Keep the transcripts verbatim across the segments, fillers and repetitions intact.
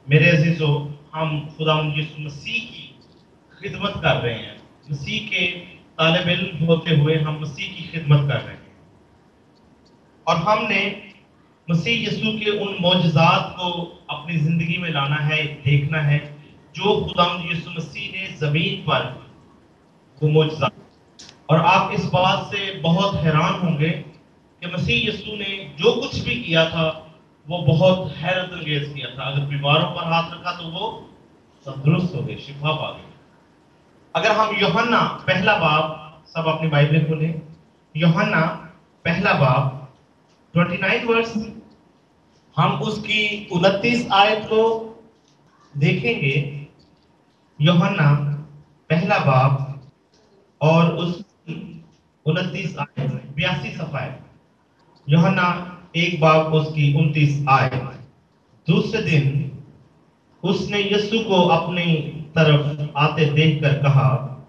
میرے عزیزو، ہم خداوند یسوع مسیح کی خدمت کر رہے ہیں، مسیح کے طالب علم ہوتے ہوئے ہم مسیح کی خدمت کر رہے ہیں، اور ہم نے مسیح یسوع کے ان معجزات کو اپنی زندگی میں لانا ہے، دیکھنا ہے جو خداوند یسوع مسیح نے زمین پر وہ معجزات۔ اور آپ اس بات سے بہت حیران ہوں گے کہ مسیح یسوع نے جو کچھ بھی کیا تھا وہ بہت حیرت انگیز کیا تھا۔ اگر بیماروں پر ہاتھ رکھا تو وہ تندرست ہو گئے، شفا پا گئے۔ اگر ہم یوحنا پہلا باب، سب اپنی بائبلیں کھولیں، یوحنا پہلا باب انتیس ورس، ہم اس کی انتیس آیت کو دیکھیں گے۔ یوحنا پہلا باب اور اس کی انتیس آیت، بیاسی صفحہ ہے۔ یوحنا ایک باب اس کی انتیس آیت۔ دوسرے دن اس نے یسوع کو اپنی طرف آتے دیکھ کر کہا،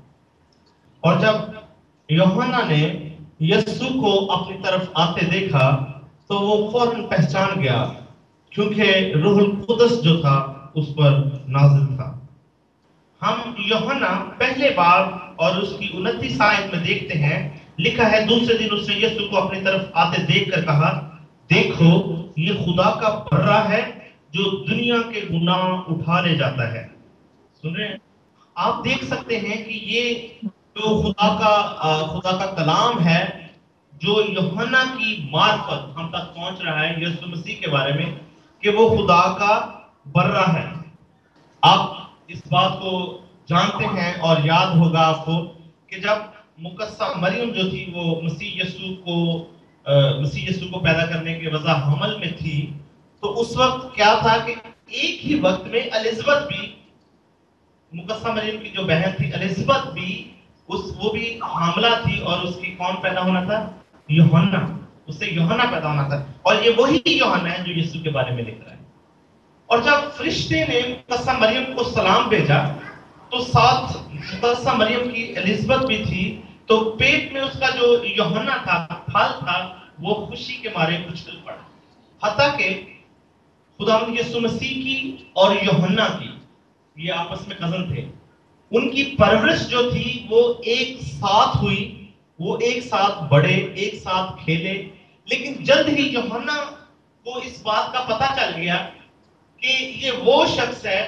اور جب یوحنا نے یسوع کو اپنی طرف آتے دیکھا تو وہ فوراً پہچان گیا، کیونکہ روح القدس جو تھا اس پر نازل تھا۔ ہم یوحنا پہلے باب اور اس کی انتیس آیت میں دیکھتے ہیں، لکھا ہے دوسرے دن اس نے یسوع کو اپنی طرف آتے دیکھ کر کہا، دیکھو یہ خدا کا برہ ہے جو دنیا کے گناہ اٹھا لے جاتا ہے۔ سنیں، آپ دیکھ سکتے ہیں کہ یہ جو خدا کا خدا کا کلام ہے جو یوحنا کی معرفت ہم تک پہنچ رہا ہے یسوع مسیح کے بارے میں، کہ وہ خدا کا برہ ہے۔ آپ اس بات کو جانتے ہیں اور یاد ہوگا آپ کو کہ جب مقدسہ مریم جو تھی وہ مسیح یسوع کو مسیح یسوع کو پیدا کرنے کے وضع حمل میں تھی، تو اس وقت کیا تھا کہ ایک ہی وقت میں الزبتھ بھی، مقدسہ مریم کی جو بہن تھی الزبتھ بھی، اس وہ بھی حاملہ تھی، اور اس کی کون پیدا ہونا تھا؟ یوحنا، اس سے یوحنا پیدا ہونا تھا، اور یہ وہی یوحنا ہے جو یسوع کے بارے میں لکھ رہا ہے۔ اور جب فرشتے نے مقدسہ مریم کو سلام بھیجا تو ساتھ مقدسہ مریم کی الزبتھ بھی تھی، تو پیٹ میں اس کا جو یوحنا تھا، پھل تھا، وہ خوشی کے مارے اچھل پڑا، حتیٰ کہ خداوند یسوع مسیح کی اور یوحنا کی، یہ آپس میں کزن تھے، ان کی پرورش جو تھی وہ ایک ساتھ ہوئی، وہ ایک ساتھ بڑے، ایک ساتھ کھیلے۔ لیکن جلد ہی یوحنا کو اس بات کا پتہ چل گیا کہ یہ وہ شخص ہے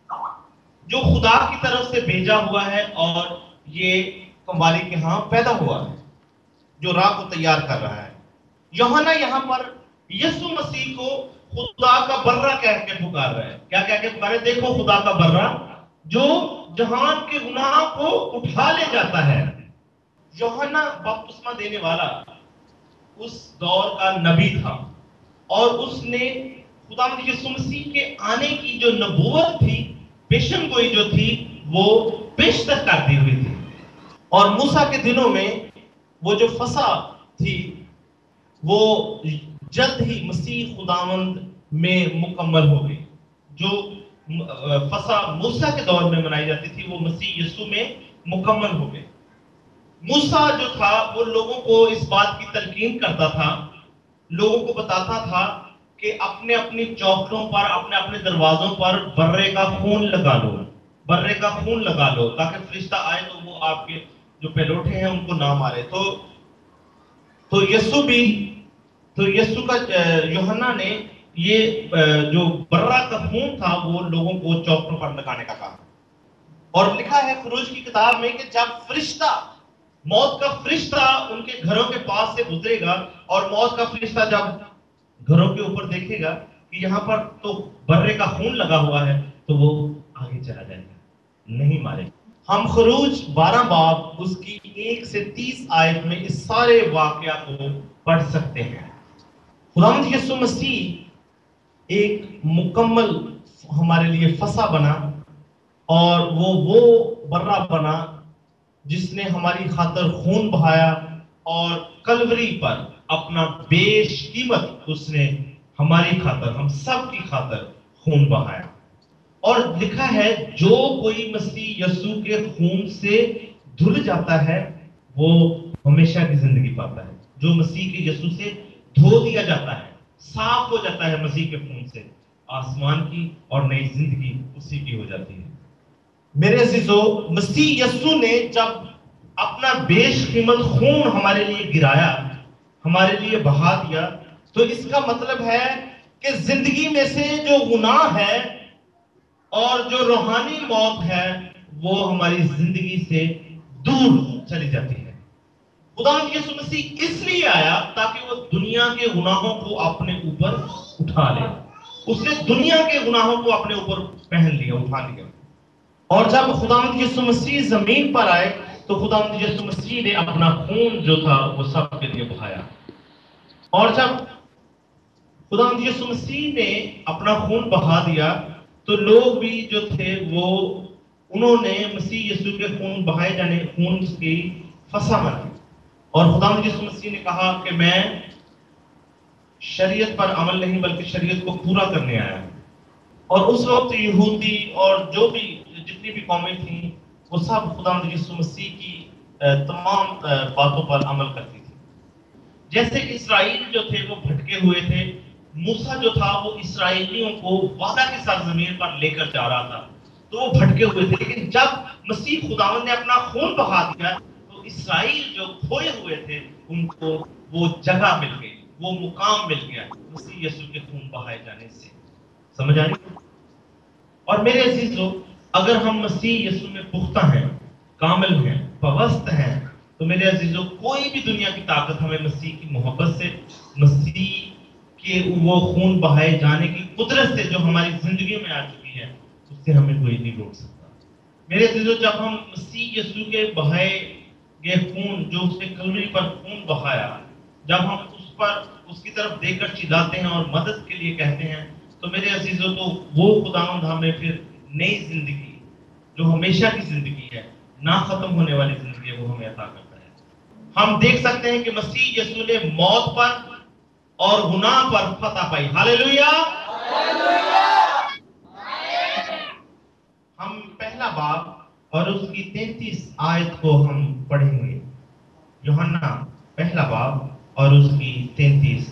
جو خدا کی طرف سے بھیجا ہوا ہے، اور یہ کموالی کے ہاں پیدا ہوا ہے، جو راہ کو تیار کر رہا ہے۔ یوحنا یہاں پر یسوع مسیح کو خدا کا برہ کہہ کے پکار رہا ہے۔ کیا کہہ کے پکار رہا ہے؟ دیکھو خدا کا برہ جو جہان کے گناہ کو اٹھا لے جاتا ہے۔ یوحنا بپتسمہ دینے والا اس دور کا نبی تھا، اور اس نے خداوند یسوع مسیح کے آنے کی جو نبوت تھی، پیشن گوئی جو تھی، وہ پیشتر کر دی ہوئی تھی۔ اور موسیٰ کے دنوں میں وہ جو فسح تھی وہ جلد ہی مسیح خداوند میں مکمل ہو گئی۔ جو فسح موسیٰ کے دور میں منائی جاتی تھی وہ مسیح یسوع میں مکمل ہو گئی۔ موسیٰ جو تھا وہ لوگوں کو اس بات کی تلقین کرتا تھا، لوگوں کو بتاتا تھا کہ اپنے اپنی چوکھٹوں پر، اپنے اپنے دروازوں پر برے کا خون لگا لو، برے کا خون لگا لو، تاکہ فرشتہ آئے تو وہ آپ کے جو پیلوٹے ہیں ان کو نہ مارے۔ تو تو یسوع بھی تو یسوع کا یوحنا نے یہ جو برہ کا خون تھا وہ لوگوں کو چوکھٹوں پر لگانے کا کہا۔ اور لکھا ہے خروج کی کتاب میں کہ جب فرشتہ، موت کا فرشتہ ان کے گھروں کے پاس سے گزرے گا، اور موت کا فرشتہ جب گھروں کے اوپر دیکھے گا کہ یہاں پر تو برے کا خون لگا ہوا ہے، تو وہ آگے چلا جائے گا، نہیں مارے گا۔ ہم خروج بارہ باب اس کی ایک سے تیس آیت میں اس سارے واقعہ کو پڑھ سکتے ہیں۔ خداوند یسوع مسیح ایک مکمل ہمارے لیے فسح بنا، اور وہ وہ برہ بنا جس نے ہماری خاطر خون بہایا، اور کلوری پر اپنا بیش قیمت اس نے ہماری خاطر، ہم سب کی خاطر خون بہایا۔ اور لکھا ہے جو کوئی مسیح یسوع کے خون سے دھل جاتا ہے وہ ہمیشہ کی زندگی پاتا ہے۔ جو مسیح کے یسوع سے دھو دیا جاتا ہے، صاف ہو جاتا ہے مسیح کے خون سے، आसमान की और नई जिंदगी उसी की हो जाती है। میرے عزیزو، مسیح یسوع نے جب अपना बेशकीमत खून हमारे लिए गिराया, हमारे लिए बहा दिया, تو اس کا مطلب ہے کہ زندگی میں سے جو گناہ ہے اور جو روحانی موت ہے وہ ہماری زندگی سے دور چلی جاتی ہے۔ خدا یسوع مسیح اس لیے آیا تاکہ وہ دنیا کے گناہوں کو اپنے اوپر اٹھا لے۔ اس نے دنیا کے گناہوں کو اپنے اوپر پہن لیا، اٹھا لیا۔ اور جب خداوند یسوع مسیح زمین پر آئے تو خداوند یسوع مسیح نے اپنا خون جو تھا وہ سب کے لیے بہایا۔ اور جب خداوند یسوع مسیح نے اپنا خون بہا دیا تو لوگ بھی جو تھے وہ انہوں نے مسیح یسوع کے خون بہائے جانے خون کی فسا مانی، اور خداوند یسوع مسیح نے کہا کہ میں شریعت پر عمل نہیں بلکہ شریعت کو پورا کرنے آیا ہوں۔ اور اس وقت یہودی اور جو بھی جتنی بھی قومیں تھیں وہ سب خداوند یسوع مسیح کی تمام باتوں پر عمل کرتی تھی۔ جیسے اسرائیل جو تھے وہ بھٹکے ہوئے تھے، موسیٰ جو تھا وہ اسرائیلیوں کو وعدہ کی سرزمین پر لے کر جا رہا تھا، تو وہ بھٹکے ہوئے تھے، لیکن جب مسیح خداوند نے اپنا خون بہا دیا تو اسرائیل جو کھوئے ہوئے تھے ان کو وہ جگہ مل گئی، وہ مقام مل گیا مسیح یسوع کے خون بہائے جانے سے۔ سمجھ آ رہی؟ اور میرے عزیزو، اگر ہم مسیح یسوع میں پختہ ہیں، کامل ہیں، پوست ہیں، تو میرے عزیزو کوئی بھی دنیا کی طاقت ہمیں مسیح کی محبت سے، مسیح کے وہ خون بہائے جانے کی قدرت سے جو ہماری زندگیوں میں آ چکی ہے، اس سے ہمیں کوئی نہیں روک سکتا۔ میرے عزیزو، جب ہم مسیح یسوع کے بہائے گئے خون، جو اس نے کلوری پر خون بہایا، جب ہم اس پر اس کی طرف دیکھ کر چلاتے ہیں اور مدد کے لیے کہتے ہیں، تو میرے عزیزو تو وہ خداوند ہمیں پھر نئی زندگی جو ہمیشہ کی زندگی ہے، نہ ختم ہونے والی زندگی ہے، وہ ہمیں عطا کرتا ہے۔ ہم دیکھ سکتے ہیں کہ مسیح یسوع نے موت پر اور گناہ پر فتح پائی۔ ہاللیلویا! ہم پہلا باب اور اس کی تینتیس آیت کو ہم پڑھیں گے۔ یوحنا پہلا باب اور اس کی تینتیس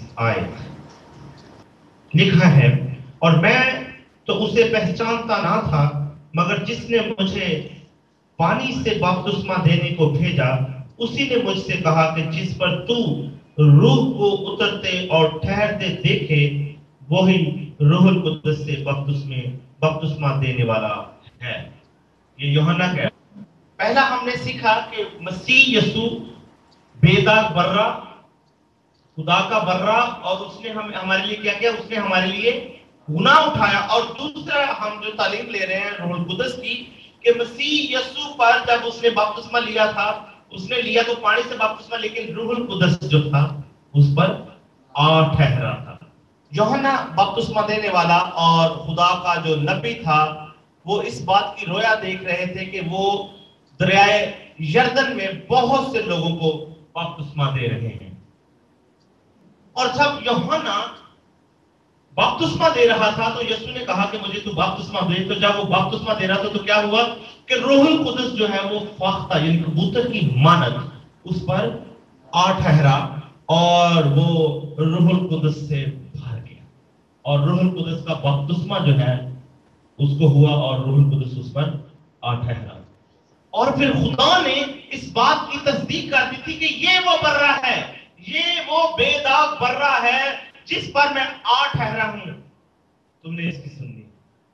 آیت لکھا ہے، اور میں تو اسے پہچانتا نہ تھا، مگر جس نے مجھے پانی سے بپتسمہ دینے کو بھیجا اسی نے مجھ سے کہا کہ جس پر تو روح کو اترتے اور ٹھہرتے دیکھے وہی روح القدس سے بپتسمے بپتسمہ دینے والا ہے۔ یہ یوحنا کا پہلا ہم نے سیکھا کہ مسیح یسوع بے داغ برہ، خدا کا برہ، اور اس نے ہم ہمارے لیے کیا کیا؟ اس نے ہمارے لیے گناہ اٹھایا۔ اور دوسرا ہم جو تعلیم لے رہے ہیں روح القدس کی، کہ مسیح یسوع پر جب اس نے بپتسمہ لیا تھا، اس نے لیا تو پانی سے بپتسمہ، لیکن روح القدس جو تھا اس پر آ ٹھہرا تھا۔ یوحنا بپتسمہ دینے والا اور خدا کا جو نبی تھا وہ اس بات کی رویا دیکھ رہے تھے کہ وہ دریائے یردن میں بہت سے لوگوں کو بپتسمہ دے رہے ہیں۔ اور جب یوحنا بپتسمہ دے رہا تھا تو یسوع نے کہا کہ مجھے تو بپتسمہ دے، تو جب وہ بپتسمہ دے رہا تھا تو کیا ہوا کہ روح القدس جو ہے وہ فاختہ یعنی کبوتر کی مانند اس پر آ ٹھہرا، اور وہ روح القدس سے بھر گیا، اور روح القدس کا بپتسمہ جو ہے اس کو ہوا اور روح القدس اس پر آ ٹھہرا۔ اور پھر خدا نے اس بات کی تصدیق کر دی تھی کہ یہ وہ برہ ہے، یہ وہ بے داغ برہ ہے جس پر میں آ ٹھہرا ہوں۔ تم نے اس کی سن لی۔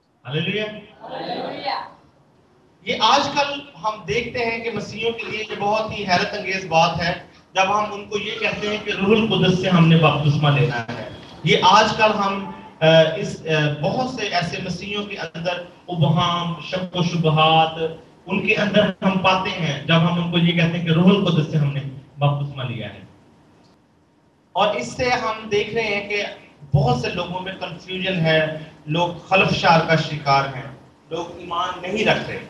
ہاللیلویا! یہ آج کل ہم دیکھتے ہیں کہ مسیحیوں کے لیے یہ بہت ہی حیرت انگیز بات ہے جب ہم ان کو یہ کہتے ہیں کہ روح القدس سے ہم نے بپتسمہ لینا ہے۔ یہ آج کل ہم اس بہت سے ایسے مسیحیوں کے اندر ابہام، شک و شبہات ان کے اندر ہم پاتے ہیں جب ہم ان کو یہ کہتے ہیں کہ روح القدس سے ہم نے بپتسمہ لیا ہے۔ اور اس سے ہم دیکھ رہے ہیں کہ بہت سے لوگوں میں کنفیوژن ہے، لوگ خلفشار کا شکار ہیں، لوگ ایمان نہیں رکھ رہے۔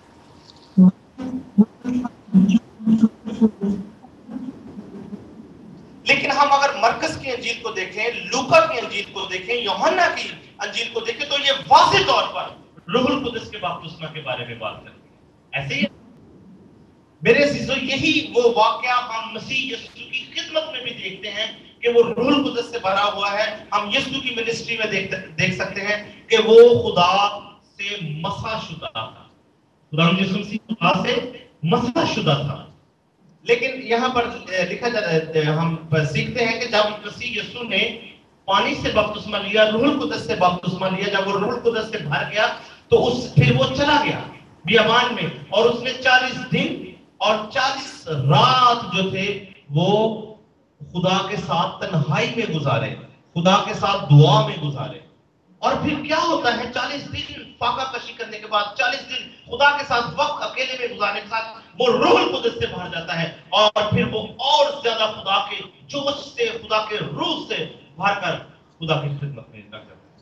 لیکن ہم اگر مرکز کی انجیل کو دیکھیں، لوکا کی انجیل کو دیکھیں، یوحنا کی انجیل کو دیکھیں تو یہ واضح طور پر روح القدس کے بپتسمہ کے بارے میں بات کرتی ہے۔ ایسے ہی میرے عزیزو، یہی وہ واقعہ ہم مسیح یسوع کی خدمت میں بھی دیکھتے ہیں کہ کہ وہ روح القدس سے بھرا ہوا ہے. ہم یسوع کی منسٹری میں دیکھ دیکھ سکتے ہیں کہ وہ خدا سے مسح شدہ تھا. خدا یسوع مسیح خدا سے مسح شدہ تھا. لیکن یہاں پر لکھا جاتا ہے، ہم سیکھتے ہیں کہ جب مسیح یسوع نے پانی سے بپتسمہ لیا، روح القدس سے بپتسمہ لیا، جب وہ روح القدس سے بھر گیا تو اس پھر وہ چلا گیا بیابان میں، اور اس نے چالیس دن اور چالیس رات جو تھے وہ خدا کے ساتھ تنہائی میں گزارے، خدا کے ساتھ دعا میں گزارے. اور پھر کیا ہوتا ہے، چالیس دن فاقہ کشی کرنے کے بعد، چالیس دن خدا کے ساتھ وقت اکیلے میں گزارنے کے ساتھ وہ روح القدس سے بھر جاتا ہے، اور پھر وہ اور زیادہ خدا کے جوش سے، خدا کے روح سے بھر کر خدا کی خدمت میں لگ جاتا ہے.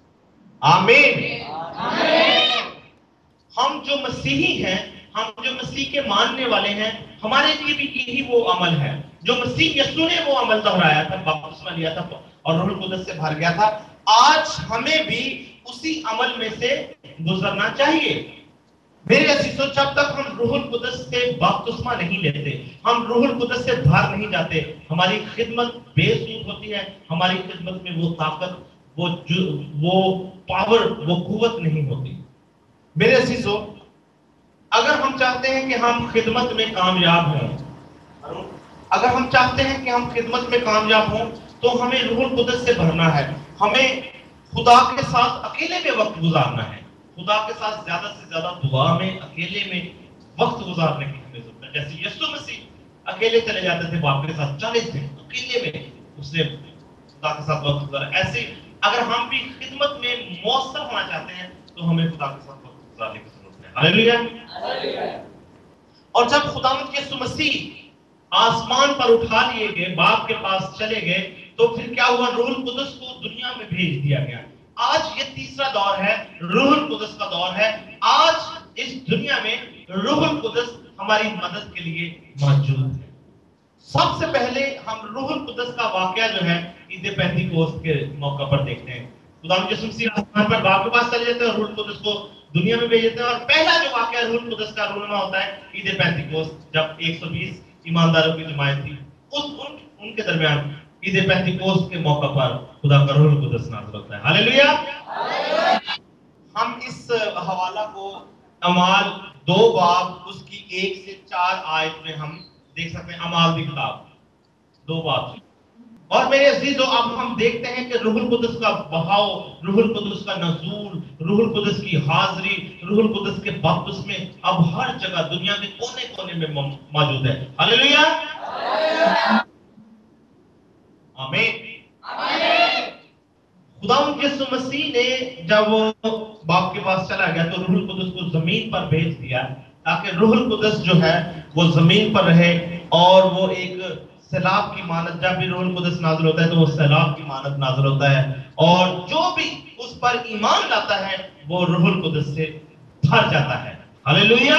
آمین. ہم جو مسیحی ہیں، ہم جو مسیح کے ماننے والے ہیں، ہمارے لیے بھی یہی وہ عمل ہے جو مسیح یسوع نے وہ عمل دہرایا تھا، بپتسمہ لیا تھا اور روح القدس سے بھر گیا تھا. آج ہمیں بھی اسی عمل میں سے گزرنا چاہیے. میرے عزیزو، جب تک ہم روح القدس سے بپتسمہ نہیں لیتے، ہم روح القدس سے باہر نہیں جاتے، ہماری خدمت بے سود ہوتی ہے. ہماری خدمت میں وہ طاقت، وہ وہ پاور، وہ قوت نہیں ہوتی. میرے عزیزو، اگر ہم چاہتے ہیں کہ ہم خدمت میں کامیاب ہوں، اگر ہم چاہتے ہیں کہ ہم خدمت میں کامیاب ہوں تو ہمیں روح القدس سے بھرنا ہے. ہمیں خدا کے ساتھ اکیلے میں وقت گزارنا ہے، خدا کے ساتھ زیادہ سے زیادہ دعا میں، اکیلے میں وقت گزارنے کی ہمیں ضرورت ہے. جیسے یسوع مسیح اکیلے چلے جاتے تھے باپ کے ساتھ، چالیس دن اکیلے میں اس نے خدا کے ساتھ وقت گزارا. ایسے اگر ہم بھی خدمت میں مؤثر ہونا چاہتے ہیں تو ہمیں خدا کے ساتھ وقت گزارنے کی ضرورت ہے. ہاللیلویہ. اور جب خداوند یسوع مسیح آسمان پر اٹھا لیے گئے، باپ کے پاس چلے گئے، تو پھر کیا ہوا؟ روح القدس کو دنیا میں بھیج دیا گیا. آج یہ تیسرا دور ہے، روح القدس کا دور ہے. آج اس دنیا میں روح القدس ہماری مدد کے لیے موجود ہے. سب سے پہلے ہم روح القدس کا واقعہ جو ہے عید پینتیکوست کے موقع پر دیکھتے ہیں. خداوند یسوع مسیح آسمان پر باپ کے پاس چلے جاتے ہیں اور روح القدس کو دنیا میں بھیج دیتے ہیں. اور پہلا جو واقعہ روح القدس کا رونما ہوتا ہے عید پینتیکوست، جب ایک سو بیس ایمانداروں کی جماعت تھی، اس ان, ان کے درمیان عید پینتیکوست کے موقع پر خدا کا روح القدس نازل ہوتا ہے. ہاللیلویہ. ہم اس حوالہ کو اعمال دو باب اس کی ایک سے چار آیت میں ہم دیکھ سکتے ہیں. اعمال کی کتاب دو باب. اور میرے عزیزو، اب ہم دیکھتے ہیں کہ روح القدس کا بہاؤ، روح القدس کا نزول، روح القدس کی حاضری، روح القدس کے بپتسمے اب ہر جگہ دنیا کے کونے کونے میں موجود ہے. ہاللیلویہ. آمین. خداوند یسوع مسیح نے جب وہ باپ کے پاس چلا گیا تو روح القدس کو زمین پر بھیج دیا تاکہ روح القدس جو ہے وہ زمین پر رہے، اور وہ ایک سیلاب کی مانند، جب بھی روح القدس نازل ہوتا ہے تو وہ سیلاب کی مانند نازل ہوتا ہے، اور جو بھی اس پر ایمان لاتا ہے وہ روح القدس سے بھر جاتا ہے. ہاللیلویہ.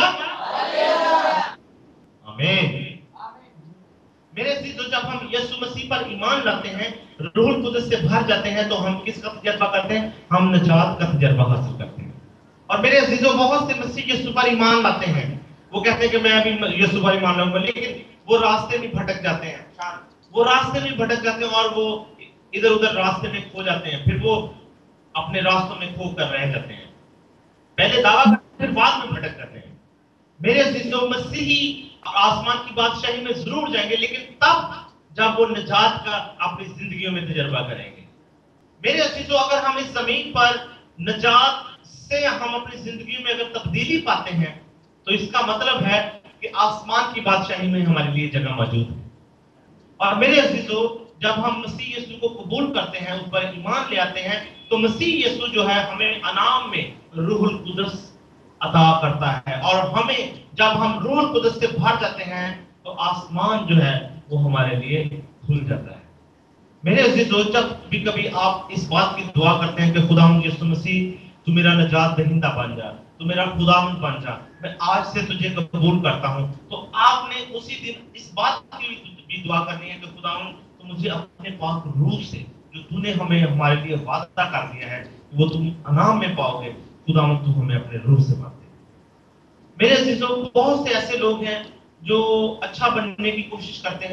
آمین. میرے عزیزو، جب ہم یسوع مسیح پر ایمان لاتے ہیں، روح القدس سے بھر جاتے ہیں، تو ہم کس کا تجربہ کرتے ہیں؟ ہم نجات کا تجربہ حاصل کرتے ہیں. اور میرے عزیزو، بہت سے مسیح یسوع پر ایمان لاتے ہیں، وہ کہتے ہیں کہ میں ابھی یسوع پر ایمان لاؤں گا، لیکن وہ راستے میں بھٹک جاتے ہیں. وہ راستے میں بھٹک جاتے ہیں اور وہ ادھر ادھر راستے میں کھو جاتے ہیں، پھر وہ اپنے راستوں میں کھو کر رہ جاتے ہیں. پہلے دعویٰ کرتے ہیں، پھر بعد میں بھٹک جاتے ہیں. میرے عزیزو، مسیحی آسمان کی بادشاہی میں ضرور جائیں گے، لیکن تب جب وہ نجات کا اپنی زندگیوں میں تجربہ کریں گے. میرے عزیزو، اگر ہم اس زمین پر نجات سے ہم اپنی زندگی میں اگر تبدیلی پاتے ہیں تو اس کا مطلب ہے کہ آسمان کی بادشاہی میں ہمارے لیے جگہ موجود ہے. اور میرے عزیزو، جب ہم مسیح یسوع کو قبول کرتے ہیں، اس پر ایمان لے آتے ہیں، تو مسیح یسوع جو ہے ہمیں انعام میں روح القدس عطا کرتا ہے. اور ہمیں جب ہم روح القدس سے بھر جاتے ہیں تو آسمان جو ہے وہ ہمارے لیے کھل جاتا ہے. میرے عزیزو، جب بھی کبھی آپ اس بات کی دعا کرتے ہیں کہ خداوند یسوع مسیح تو میرا نجات دہندہ بن جا، تو میرا خداوند بن جا، میں آج سے تجھے قبول کرتا ہوں، تو آپ نے اسی دن اس بات کی بھی دعا کرنی ہے کہ خداوند تو مجھے اپنے پاک روح سے جو تو نے ہمیں ہمارے لیے وعدہ کر دیا ہے وہ تم انعام میں پاؤ گے، خداوند تو ہمیں اپنے روح سے بات دے. میرے عزیزو، بہت سے ایسے لوگ ہیں جو اچھا بننے کی کوشش کرتے ہیں،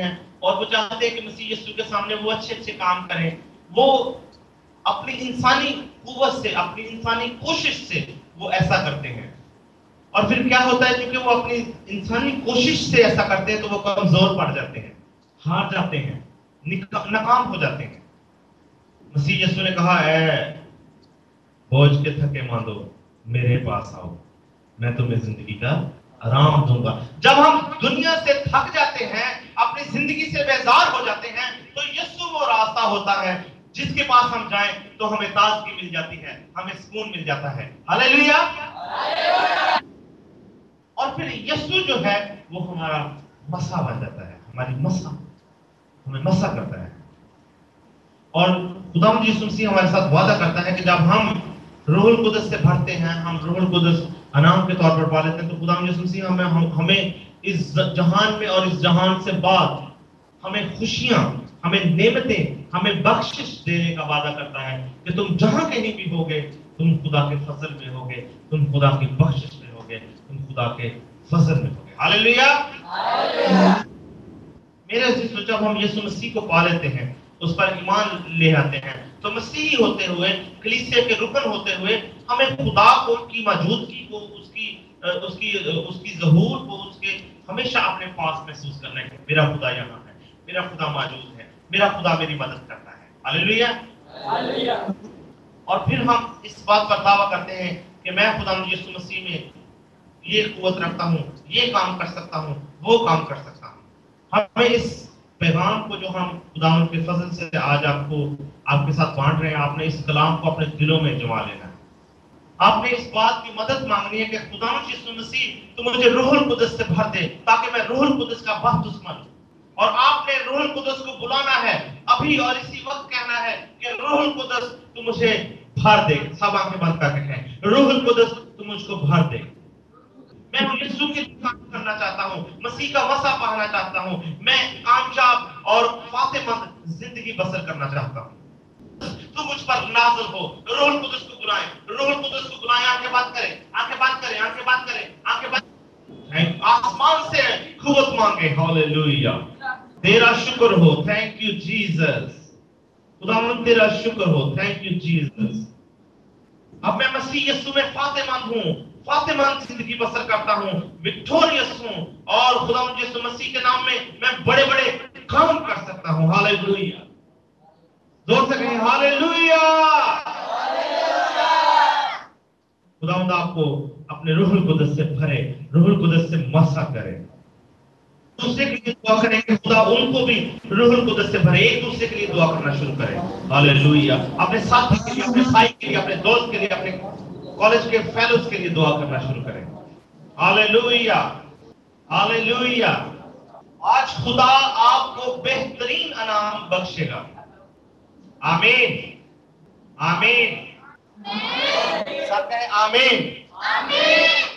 اور وہ چاہتے ہیں کہ مسیح یسوع کے سامنے وہ اچھے اچھے کام کریں. وہ اپنی انسانی قوت سے, اپنی انسانی کوشش سے وہ ایسا کرتے ہیں. اور پھر کیا ہوتا ہے, کیونکہ وہ اپنی انسانی کوشش سے ایسا کرتے ہیں تو وہ کمزور پڑ جاتے ہیں, ہار جاتے ہیں, ناکام ہو جاتے ہیں. مسیح یسوع نے کہا, اے بوجھ کے تھکے ماندو میرے پاس آؤ, میں تمہیں زندگی کا آرام دوں گا. جب ہم دنیا سے تھک جاتے ہیں, اپنی زندگی سے بیزار ہو جاتے ہیں, تو یسوع وہ راستہ ہوتا ہے جس کے پاس ہم جائیں تو ہمیں تازگی مل جاتی ہے, ہمیں سکون مل جاتا ہے. ہاللیلویا. اور پھر یسوع جو ہے وہ ہمارا مسا بن جاتا ہے, ہماری مسا, ہمیں مسا کرتا ہے. اور خداوند یسوع مسیح ہمارے ساتھ وعدہ کرتا ہے کہ جب ہم روح القدس سے بھرتے ہیں, ہم روح القدس انعام کے طور پر پا لیتے ہیں, تو خداوند یسوع مسیح ہمیں ہمیں اس جہان میں اور اس جہان سے بعد ہمیں خوشیاں, ہمیں نعمتیں, ہمیں بخشش دینے کا وعدہ کرتا ہے کہ تم جہاں کہیں بھی ہوگے تم خدا کے فضل میں ہوگے, تم خدا کی بخشش میں ہوگے, تم خدا کے فضل میں ہوگے. ہاللیلویا. میرے عزیزو, جب ہم یسوع مسیح کو پا لیتے ہیں, اس پر ایمان لے آتے ہیں, تو مسیحی ہوتے ہوئے, کلیسیا کے رکن ہوتے ہوئے, ہمیں خدا کو, کی موجودگی کو, اس کی اس کی اس کی ظہور کو, اس کے ہمیشہ اپنے پاس محسوس کرنا ہے. میرا خدا یہاں ہے, میرا خدا موجود ہے, میرا خدا میری مدد کرتا ہے. ہاللیلویا. ہاللیلویا. اور پھر ہم اس بات پر دعویٰ کرتے ہیں کہ میں خدا یسوع مسیح میں یہ قوت رکھتا ہوں, یہ کام کر سکتا ہوں, وہ کام کر سکتا ہوں. ہمیں اس پیغام کو جو ہم خداوند کے فضل سے آج آپ کو آپ کے ساتھ بانٹ رہے ہیں, آپ نے اس کلام کو اپنے دلوں میں جما لینا ہے. آپ نے اس بات کی مدد مانگنی ہے کہ خداوند یسوع مسیح تو مجھے روح القدس سے بھر دے تاکہ میں روح القدس کا بپتسمہ لوں. اور آپ نے روح القدس کو بلانا ہے ابھی اور اسی وقت کہنا ہے کہ روح القدس تو مجھے بھر دے. سب آنکھیں بند کر کے کہیں, روح القدس تو مجھ کو بھر دے. میں یسوع کی کام کرنا چاہتا ہوں, مسیح کا وسع پانا چاہتا ہوں, میں کامیاب اور فاتح مند زندگی بسر کرنا چاہتا ہوں. تو مجھ پر نازل ہو. روح القدس کو بلائیں, روح القدس کو بلائیں. آنکھیں بند کریں, آنکھیں بند کریں, آنکھیں بند کریں, آنکھیں بند. آسمان سے قوت مانگے. ہاللیلویا. تیرا شکر ہو. Thank you Jesus. خداوند تیرا شکر ہو. Thank you Jesus. اب میں مسیح یسوع میں فاتح مند ہوں, فاتح مند زندگی بسر کرتا ہوں, وکٹوریس ہوں, اور خداوند یسوع مسیح کے نام میں میں بڑے بڑے کام کر سکتا ہوں. ہاللیلویا. زور سے کہیں ہاللیلویا. خداوند آپ کو اپنے روح القدس سے بھرے, روح القدس سے مسح کرے. دوسرے کے لیے دعا کریں کہ خدا ان کو بھی روح القدس سے بھرے. ایک دوسرے کے لیے دعا کرنا شروع کریں. ہاللیلویا. اپنے ساتھی کے لیے, اپنے بھائی کے لیے, اپنے دوست کے لیے, اپنے کالج کے فیلوز کے لیے دعا کرنا شروع کریں. ہاللیلویا. ہاللیلویا. آج خدا آپ کو بہترین انعام بخشے گا. آمین. آمین. سب کہیں آمین. آمین.